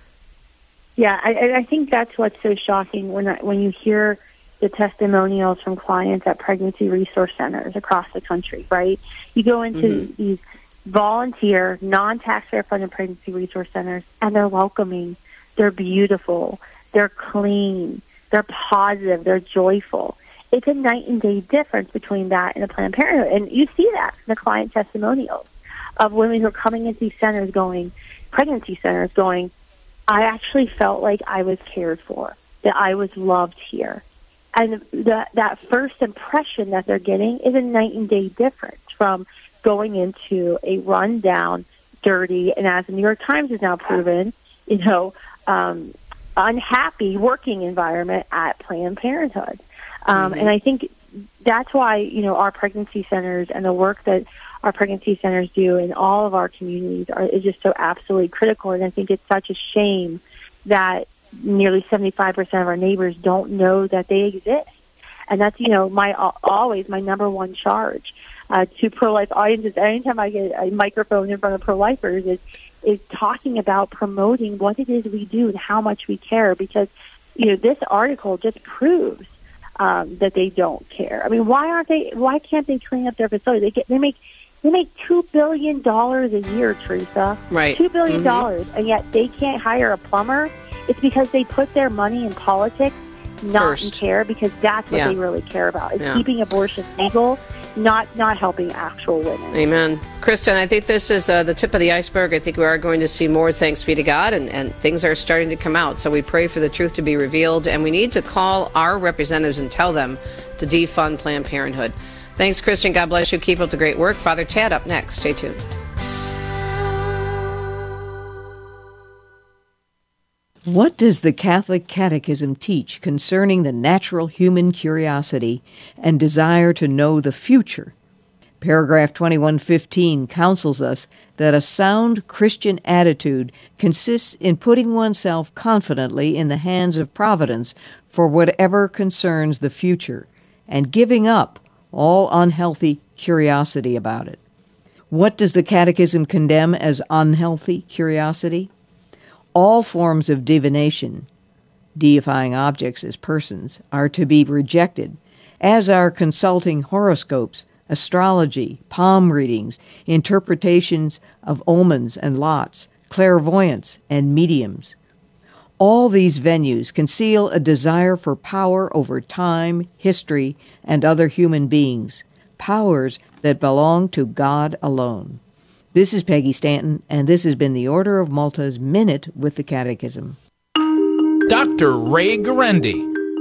Yeah, I, I think that's what's so shocking when I, when you hear the testimonials from clients at pregnancy resource centers across the country. Right, you go into Mm-hmm. these volunteer, non-taxpayer funded pregnancy resource centers, and they're welcoming, they're beautiful, they're clean, they're positive, they're joyful. It's a night and day difference between that and a Planned Parenthood. And you see that in the client testimonials of women who are coming into these centers going, pregnancy centers going, I actually felt like I was cared for, that I was loved here. And the, that first impression that they're getting is a night and day difference from going into a rundown, dirty, and as the New York Times has now proven, you know, um, unhappy working environment at Planned Parenthood. Um, Mm-hmm. And I think that's why, you know, our pregnancy centers and the work that our pregnancy centers do in all of our communities are, is just so absolutely critical. And I think it's such a shame that nearly seventy-five percent of our neighbors don't know that they exist. And that's, you know, my always my number one charge uh, to pro-life audiences. Anytime I get a microphone in front of pro-lifers is, is talking about promoting what it is we do and how much we care, because, you know, this article just proves Um, that they don't care. I mean, why aren't they? Why can't they clean up their facility? They get, they make, they make two billion dollars a year, Teresa. Right. Two billion dollars, mm-hmm. and yet they can't hire a plumber. It's because they put their money in politics, not First. in care, because that's what Yeah. they really care about. It's Yeah. keeping abortion legal, not not helping actual women. Amen. Kristen, I think this is uh, the tip of the iceberg. I think we are going to see more, thanks be to God, and, and things are starting to come out. So we pray for the truth to be revealed, and we need to call our representatives and tell them to defund Planned Parenthood. Thanks, Kristen. God bless you. Keep up the great work. Father Tad up next. Stay tuned. What does the Catholic Catechism teach concerning the natural human curiosity and desire to know the future? Paragraph twenty-one fifteen counsels us that a sound Christian attitude consists in putting oneself confidently in the hands of Providence for whatever concerns the future, and giving up all unhealthy curiosity about it. What does the Catechism condemn as unhealthy curiosity? All forms of divination, deifying objects as persons, are to be rejected, as are consulting horoscopes, astrology, palm readings, interpretations of omens and lots, clairvoyance, and mediums. All these venues conceal a desire for power over time, history, and other human beings, powers that belong to God alone. This is Peggy Stanton, and this has been the Order of Malta's Minute with the Catechism. Doctor Ray Guarendi.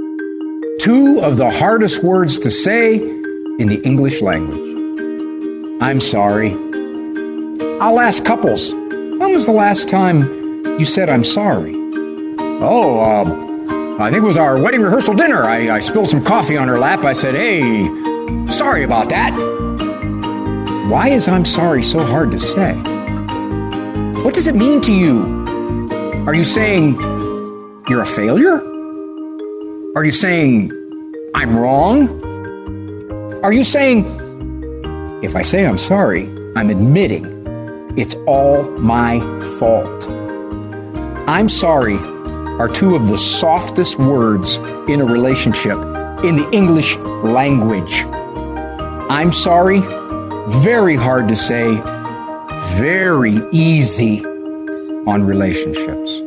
Two of the hardest words to say in the English language. I'm sorry. I'll ask couples, when was the last time you said I'm sorry? Oh, uh, I think it was our wedding rehearsal dinner. I, I spilled some coffee on her lap. I said, hey, sorry about that. Why is I'm sorry so hard to say? What does it mean to you? Are you saying you're a failure? Are you saying I'm wrong? Are you saying, if I say I'm sorry, I'm admitting it's all my fault? I'm sorry are two of the softest words in a relationship in the English language. I'm sorry, very hard to say, very easy on relationships.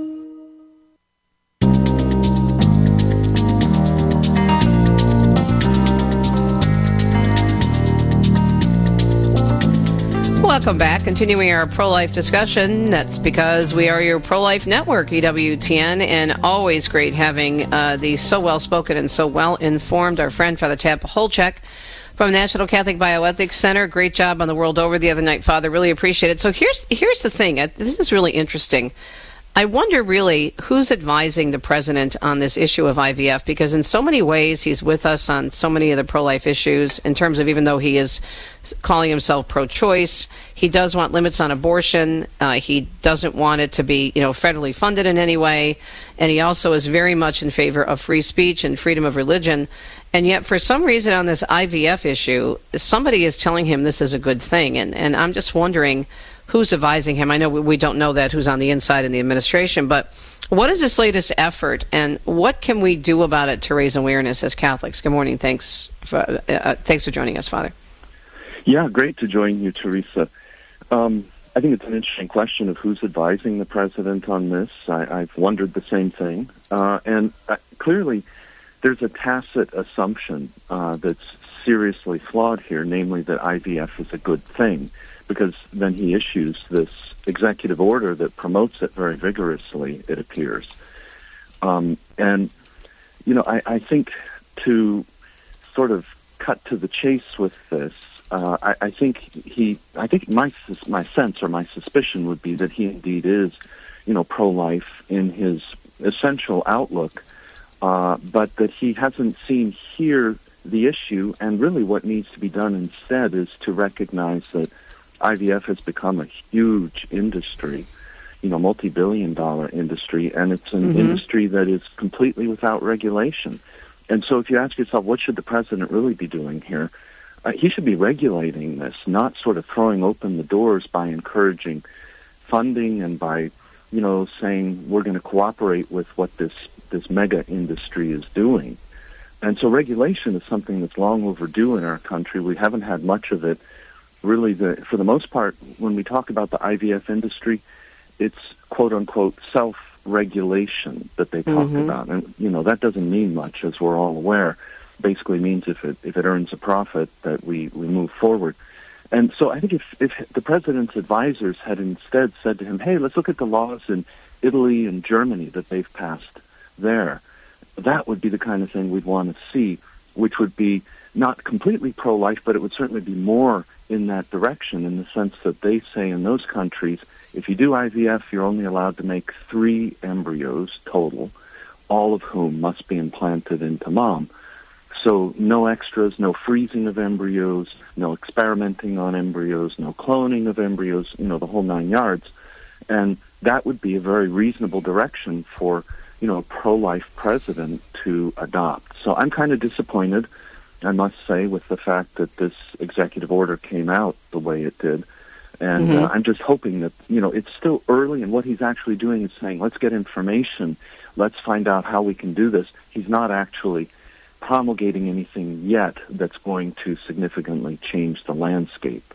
Welcome back. Continuing our pro-life discussion. That's because we are your pro-life network, E W T N, and always great having uh, the so well-spoken and so well-informed, our friend Father Tad Pacholczyk from National Catholic Bioethics Center. Great job on the world over the other night, Father. Really appreciate it. So here's here's the thing. This is really interesting. I wonder really who's advising the president on this issue of I V F, because in so many ways he's with us on so many of the pro-life issues in terms of, even though he is calling himself pro-choice, he does want limits on abortion. Uh, he doesn't want it to be, you know, federally funded in any way. And he also is very much in favor of free speech and freedom of religion. And yet, for some reason on this I V F issue, somebody is telling him this is a good thing. And, and I'm just wondering who's advising him. I know we don't know that, who's on the inside in the administration, but what is this latest effort, and what can we do about it to raise awareness as Catholics? Good morning. Thanks for, uh, thanks for joining us, Father. Yeah, great to join you, Teresa. Um, I think it's an interesting question of who's advising the president on this. I, I've wondered the same thing. Uh, and uh, clearly, there's a tacit assumption uh, that's seriously flawed here, namely that I V F is a good thing, because then he issues this executive order that promotes it very vigorously, it appears. Um, and, you know, I, I think to sort of cut to the chase with this, uh, I, I think he, I think my my sense or my suspicion would be that he indeed is, you know, pro-life in his essential outlook, uh, but that he hasn't seen here the issue, and really what needs to be done instead is to recognize that I V F has become a huge industry, you know, multi-billion dollar industry, and it's an mm-hmm. industry that is completely without regulation. And so if you ask yourself, what should the president really be doing here? Uh, he should be regulating this, not sort of throwing open the doors by encouraging funding and by, you know, saying we're going to cooperate with what this, this mega industry is doing. And so regulation is something that's long overdue in our country. We haven't had much of it. Really, the, for the most part, when we talk about the I V F industry, it's quote-unquote self-regulation that they talk mm-hmm. about. And, you know, that doesn't mean much, as we're all aware. Basically means if it if it earns a profit, that we, we move forward. And so I think if, if the president's advisors had instead said to him, hey, let's look at the laws in Italy and Germany that they've passed there, that would be the kind of thing we'd want to see, which would be not completely pro-life, but it would certainly be more in that direction, in the sense that they say in those countries, if you do I V F, you're only allowed to make three embryos total, all of whom must be implanted into mom. So no extras, no freezing of embryos, no experimenting on embryos, no cloning of embryos, you know, the whole nine yards. And that would be a very reasonable direction for, you know, a pro-life president to adopt. So I'm kind of disappointed, I must say, with the fact that this executive order came out the way it did. And mm-hmm. uh, I'm just hoping that, you know, it's still early, and what he's actually doing is saying, let's get information, let's find out how we can do this. He's not actually promulgating anything yet that's going to significantly change the landscape.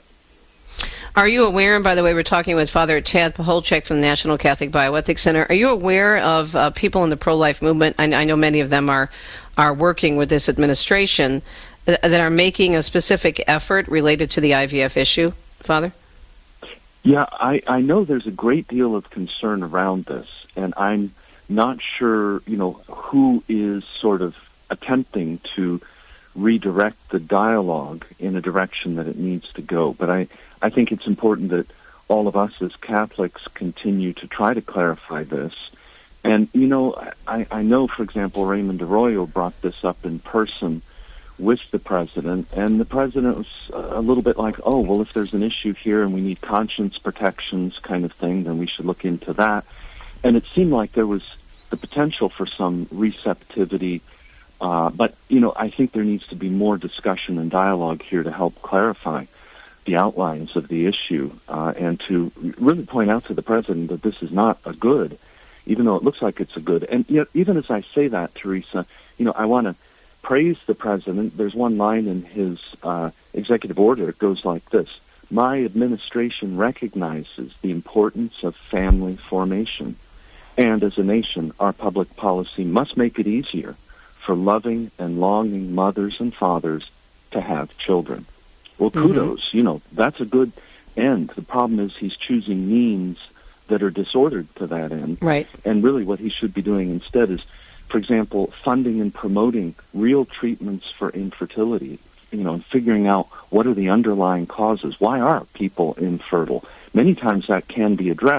Are you aware, and by the way, we're talking with Father Chad Pacholczyk from the National Catholic Bioethics Center, are you aware of uh, people in the pro-life movement, I, I know many of them are, are working with this administration, uh, that are making a specific effort related to the I V F issue, Father? Yeah, I, I know there's a great deal of concern around this, and I'm not sure, you know, who is sort of attempting to redirect the dialogue in a direction that it needs to go. But I, I think it's important that all of us as Catholics continue to try to clarify this. And, you know, I, I know, for example, Raymond Arroyo brought this up in person with the president, and the president was a little bit like, oh, well, if there's an issue here and we need conscience protections kind of thing, then we should look into that. And it seemed like there was the potential for some receptivity. Uh, but, you know, I think there needs to be more discussion and dialogue here to help clarify the outlines of the issue uh, and to really point out to the president that this is not a good, even though it looks like it's a good. And yet, even as I say that, Teresa, you know, I want to praise the president. There's one line in his uh, executive order. It goes like this: my administration recognizes the importance of family formation. And as a nation, our public policy must make it easier for loving and longing mothers and fathers to have children. Well, kudos, mm-hmm. you know, that's a good end. The problem is he's choosing means that are disordered to that end. Right. And really what he should be doing instead is, for example, funding and promoting real treatments for infertility, you know, and figuring out what are the underlying causes. Why are people infertile? Many times that can be addressed,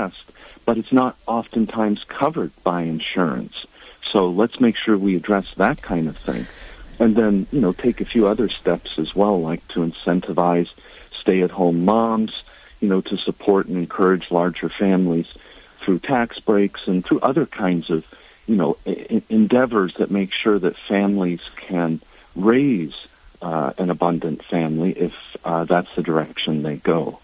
but it's not oftentimes covered by insurance. So let's make sure we address that kind of thing. And then, you know, take a few other steps as well, like to incentivize stay-at-home moms, you know, to support and encourage larger families through tax breaks and through other kinds of, you know, I- endeavors that make sure that families can raise uh, an abundant family if uh, that's the direction they go.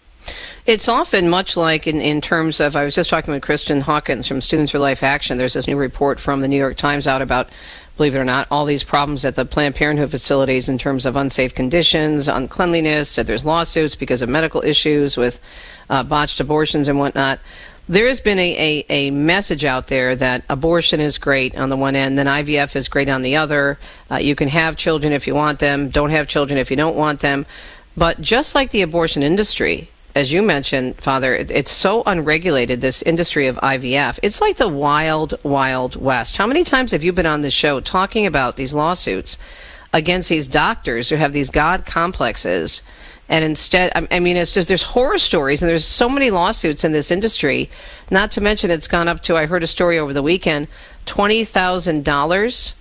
It's often much like in, in terms of, I was just talking with Kristen Hawkins from Students for Life Action. There's this new report from the New York Times out about, believe it or not, all these problems at the Planned Parenthood facilities in terms of unsafe conditions, uncleanliness, that there's lawsuits because of medical issues with uh, botched abortions and whatnot. There has been a, a, a message out there that abortion is great on the one end, then I V F is great on the other. Uh, you can have children if you want them, don't have children if you don't want them. But just like the abortion industry, as you mentioned, Father, it, it's so unregulated, this industry of I V F. It's like the wild, wild west. How many times have you been on this show talking about these lawsuits against these doctors who have these God complexes? And instead, I, I mean, it's just, there's horror stories, and there's so many lawsuits in this industry, not to mention it's gone up to, I heard a story over the weekend, twenty thousand dollars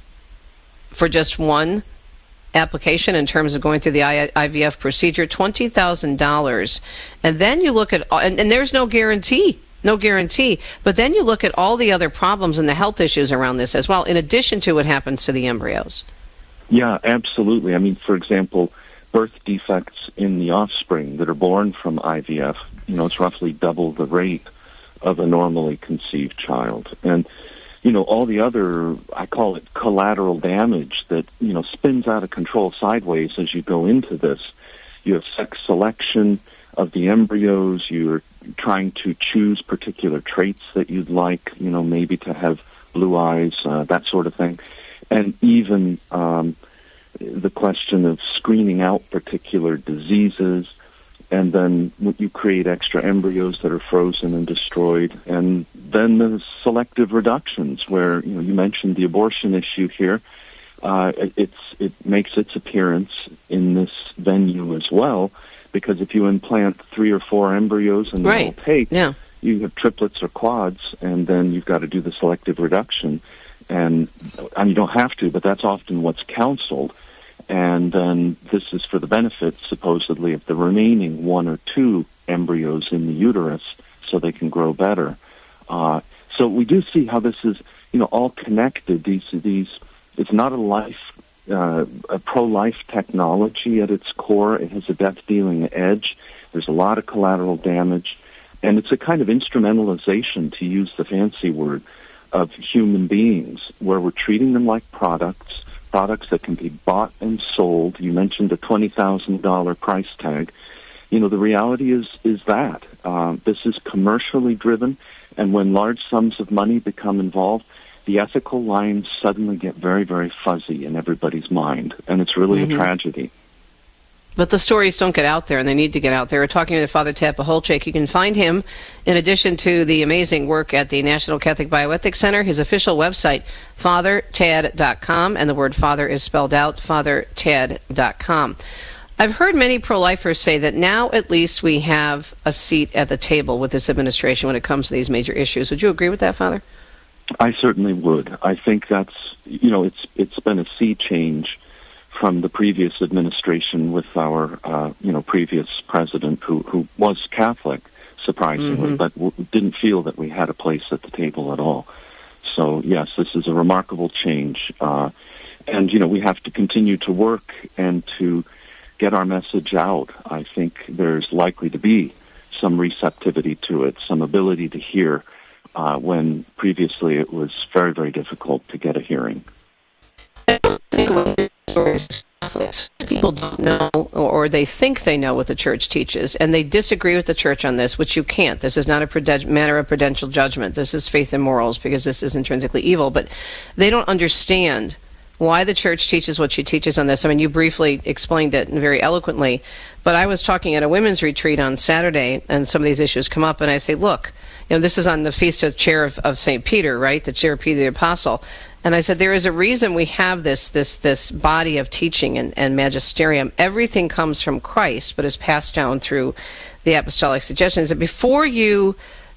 for just one application in terms of going through the I V F procedure, twenty thousand dollars. And then you look at, and, and there's no guarantee, no guarantee. But then you look at all the other problems and the health issues around this as well, in addition to what happens to the embryos. Yeah, absolutely. I mean, for example, birth defects in the offspring that are born from I V F, you know, it's roughly double the rate of a normally conceived child. And you know, all the other, I call it collateral damage that, you know, spins out of control sideways as you go into this. You have sex selection of the embryos. You're trying to choose particular traits that you'd like, you know, maybe to have blue eyes, uh, that sort of thing. And even um, the question of screening out particular diseases. And then you create extra embryos that are frozen and destroyed. And then the selective reductions, where, you know, you mentioned the abortion issue here. Uh, it's it makes its appearance in this venue as well, because if you implant three or four embryos and they right. all take, yeah. you have triplets or quads, and then you've got to do the selective reduction. And, and you don't have to, but that's often what's counseled. And then this is for the benefit, supposedly, of the remaining one or two embryos in the uterus so they can grow better. Uh, so we do see how this is, you know, all connected. These, these, it's not a life, uh, a pro-life technology at its core. It has a death-dealing edge. There's a lot of collateral damage. And it's a kind of instrumentalization, to use the fancy word, of human beings, where we're treating them like products, products that can be bought and sold. You mentioned a twenty thousand dollars price tag. You know, the reality is is that. Uh, this is commercially driven, and when large sums of money become involved, the ethical lines suddenly get very, very fuzzy in everybody's mind, and it's really mm-hmm. a tragedy. But the stories don't get out there, and they need to get out there. We're talking to Father Tad Pacholczyk. You can find him, in addition to the amazing work at the National Catholic Bioethics Center, his official website, father tad dot com, and the word father is spelled out, father tad dot com. I've heard many pro-lifers say that now at least we have a seat at the table with this administration when it comes to these major issues. Would you agree with that, Father? I certainly would. I think that's, you know, it's it's been a sea change from the previous administration with our, uh, you know, previous president who, who was Catholic, surprisingly, mm-hmm. but w- didn't feel that we had a place at the table at all. So, yes, this is a remarkable change. Uh, and, you know, we have to continue to work and to get our message out. I think there's likely to be some receptivity to it, some ability to hear, uh, when previously it was very, very difficult to get a hearing. People don't know, or they think they know what the church teaches, and they disagree with the church on this, which you can't. This is not a prudent, matter of prudential judgment. This is faith and morals, because this is intrinsically evil. But they don't understand why the church teaches what she teaches on this. I mean, you briefly explained it very eloquently, but I was talking at a women's retreat on Saturday, and some of these issues come up, and I say, look, you know, this is on the Feast of Chair of, of Saint Peter, right, the Chair of Peter the Apostle. And I said, there is a reason we have this this this body of teaching and, and magisterium. Everything comes from Christ, but is passed down through the apostolic suggestions. And before you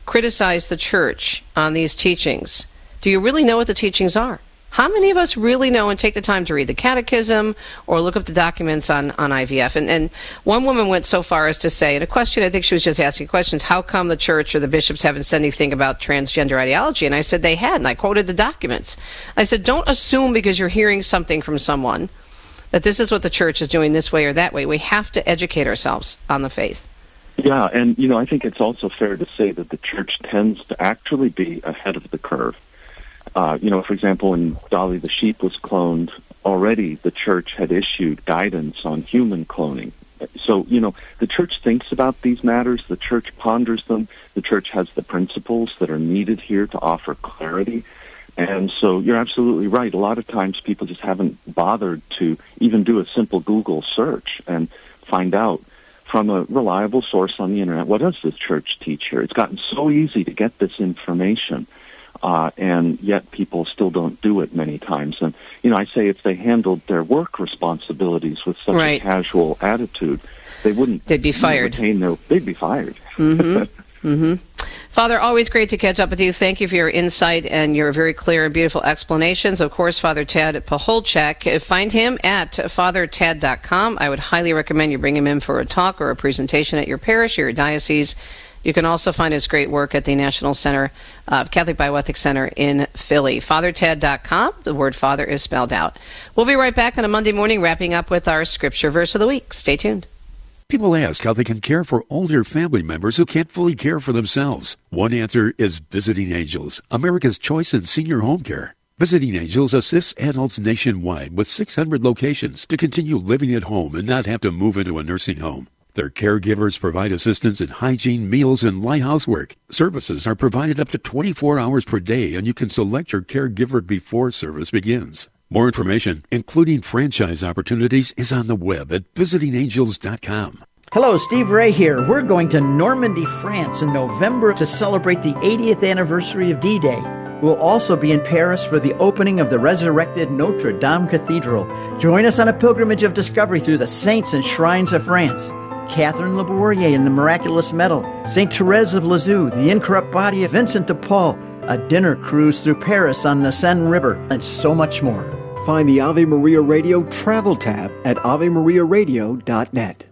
criticize the church on these teachings, do you really know what the teachings are? How many of us really know and take the time to read the catechism or look up the documents on, on I V F? And, and one woman went so far as to say, in a question, I think she was just asking questions, how come the church or the bishops haven't said anything about transgender ideology? And I said they had, and I quoted the documents. I said, don't assume because you're hearing something from someone that this is what the church is doing this way or that way. We have to educate ourselves on the faith. Yeah, and, you know, I think it's also fair to say that the church tends to actually be ahead of the curve. Uh, you know, for example, when Dolly the sheep was cloned, already the church had issued guidance on human cloning. So, you know, the church thinks about these matters, the church ponders them, the church has the principles that are needed here to offer clarity. And so you're absolutely right. A lot of times people just haven't bothered to even do a simple Google search and find out from a reliable source on the internet, what does the church teach here? It's gotten so easy to get this information. Uh, and yet people still don't do it many times. And, you know, I say if they handled their work responsibilities with such right. a casual attitude, they wouldn't... They'd be fired. Retain their, they'd be fired. Mm-hmm. mm-hmm. Father, always great to catch up with you. Thank you for your insight and your very clear and beautiful explanations. Of course, Father Tad Pacholczyk. Find him at father tad dot com. I would highly recommend you bring him in for a talk or a presentation at your parish or your diocese. You can also find his great work at the National Center, uh, Catholic Bioethics Center in Philly. father tad dot com. The word Father is spelled out. We'll be right back on a Monday morning, wrapping up with our Scripture Verse of the Week. Stay tuned. People ask how they can care for older family members who can't fully care for themselves. One answer is Visiting Angels, America's choice in senior home care. Visiting Angels assists adults nationwide with six hundred locations to continue living at home and not have to move into a nursing home. Their caregivers provide assistance in hygiene, meals, and light housework. Services are provided up to twenty-four hours per day, and you can select your caregiver before service begins. More information, including franchise opportunities, is on the web at visiting angels dot com. Hello, Steve Ray here. We're going to Normandy, France in November to celebrate the eightieth anniversary of D-Day. We'll also be in Paris for the opening of the resurrected Notre Dame Cathedral. Join us on a pilgrimage of discovery through the saints and shrines of France. Catherine Labourier and the Miraculous Medal, Saint Therese of Lisieux, the incorrupt body of Vincent de Paul, a dinner cruise through Paris on the Seine River, and so much more. Find the Ave Maria Radio travel tab at ave maria radio dot net.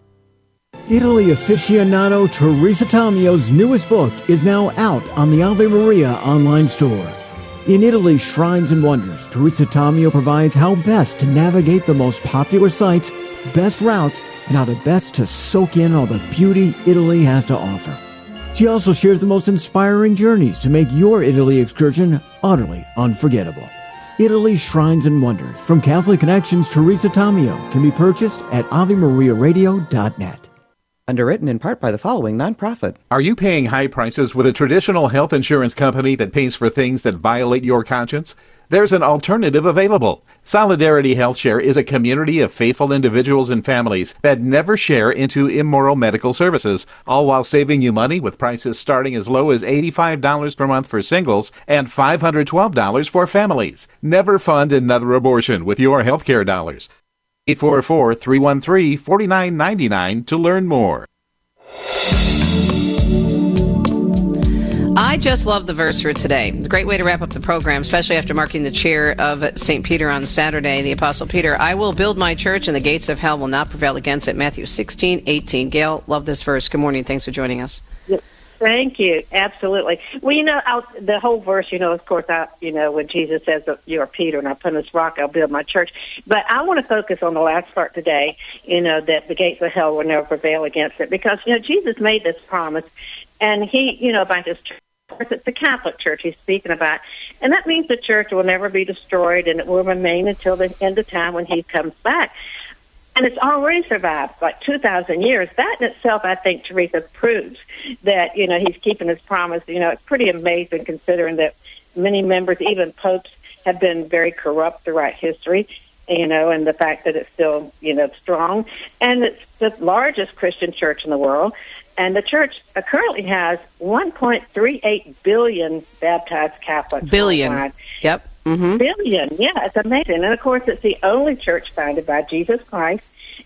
Italy aficionado Teresa Tomio's newest book is now out on the Ave Maria online store. In Italy's Shrines and Wonders, Teresa Tomio provides how best to navigate the most popular sites, best routes, and how to best to soak in all the beauty Italy has to offer. She also shares the most inspiring journeys to make your Italy excursion utterly unforgettable. Italy's Shrines and Wonders from Catholic Connections Teresa Tomio can be purchased at ave maria radio dot net. Underwritten in part by the following nonprofit. Are you paying high prices with a traditional health insurance company that pays for things that violate your conscience? There's an alternative available. Solidarity HealthShare is a community of faithful individuals and families that never share into immoral medical services, all while saving you money with prices starting as low as eighty-five dollars per month for singles and five hundred twelve dollars for families. Never fund another abortion with your healthcare dollars. eight four four, three one three, four nine nine nine to learn more. I just love the verse for today. A great way to wrap up the program, especially after marking the chair of Saint Peter on Saturday. The Apostle Peter, I will build my church and the gates of hell will not prevail against it. Matthew sixteen eighteen. Gail, love this verse. Good morning. Thanks for joining us. Thank you. Absolutely. Well, you know, I'll, the whole verse, you know, of course, I, you know, when Jesus says that you are Peter and I put on this rock, I'll build my church. But I want to focus on the last part today, you know, that the gates of hell will never prevail against it. Because, you know, Jesus made this promise and he, you know, about his church. Of course, it's the Catholic Church he's speaking about. And that means the church will never be destroyed and it will remain until the end of time when he comes back. And it's already survived like two thousand years. That in itself, I think, Teresa, proves that, you know, he's keeping his promise. You know, it's pretty amazing considering that many members, even popes, have been very corrupt throughout history, you know, and the fact that it's still, you know, strong. And it's the largest Christian church in the world. And the church currently has one point three eight billion baptized Catholics. Billion. Worldwide. Yep. Mm-hmm. Billion, yeah, it's amazing. And, of course, it's the only church founded by Jesus Christ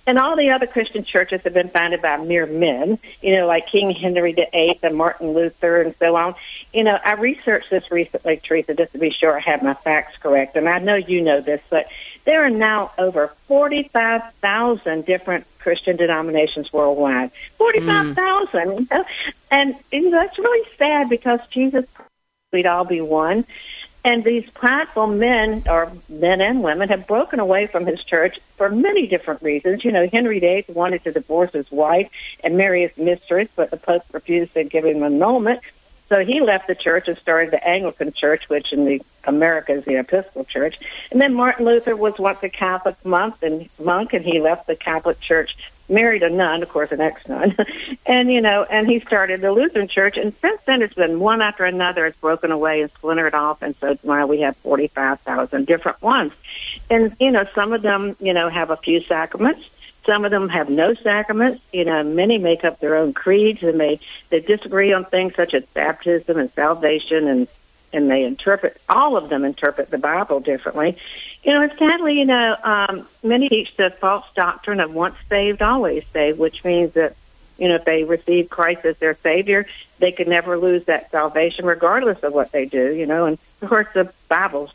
And all the other Christian churches have been founded by mere men, you know, like King Henry the Eighth and Martin Luther and so on. You know, I researched this recently, Teresa, just to be sure I have my facts correct. And I know you know this, but there are now over forty-five thousand different Christian denominations worldwide. forty-five thousand. Mm. You know? And you know, that's really sad because Jesus, we'd all be one. And these prideful men, or men and women, have broken away from his church for many different reasons. You know, Henry the Eighth wanted to divorce his wife and marry his mistress, but the Pope refused to give him annulment. So he left the church and started the Anglican Church, which in the America is the Episcopal Church. And then Martin Luther was once a Catholic monk, and monk, and he left the Catholic Church, married a nun, of course, an ex-nun, and, you know, and he started the Lutheran Church. And since then, it's been one after another. It's broken away and splintered off, and so now we have forty-five thousand different ones. And, you know, some of them, you know, have a few sacraments. Some of them have no sacraments. You know, many make up their own creeds, and they, they disagree on things such as baptism and salvation, and, and they interpret, all of them interpret the Bible differently. You know, and sadly, you know, um, many teach the false doctrine of once saved, always saved, which means that, you know, if they receive Christ as their Savior, they can never lose that salvation regardless of what they do, you know. And, of course, the Bible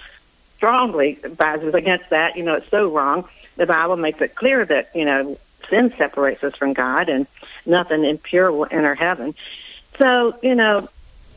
strongly advises against that. You know, it's so wrong. The Bible makes it clear that, you know, sin separates us from God and nothing impure will enter heaven. So, you know,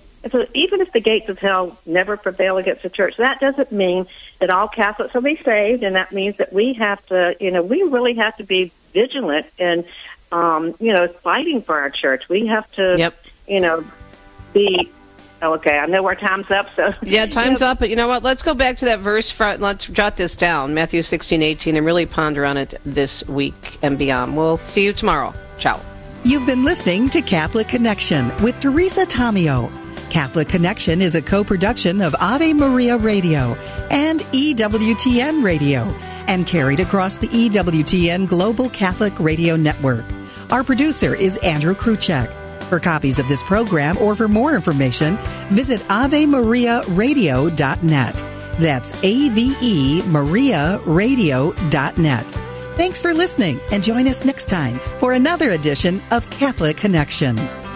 so even if the gates of hell never prevail against the church, that doesn't mean that all Catholics will be saved, and that means that we have to, you know, we really have to be vigilant in, um, you know, fighting for our church. We have to, yep. you know, be... Okay, I know our time's up, so... Yeah, time's up, but you know what? Let's go back to that verse. Front. Let's jot this down, Matthew sixteen eighteen, and really ponder on it this week and beyond. We'll see you tomorrow. Ciao. You've been listening to Catholic Connection with Teresa Tomeo. Catholic Connection is a co-production of Ave Maria Radio and E W T N Radio and carried across the E W T N Global Catholic Radio Network. Our producer is Andrew Kruchek. For copies of this program or for more information, visit ave maria radio dot net. That's A V E Maria Radio dot net. Thanks for listening, and join us next time for another edition of Catholic Connection.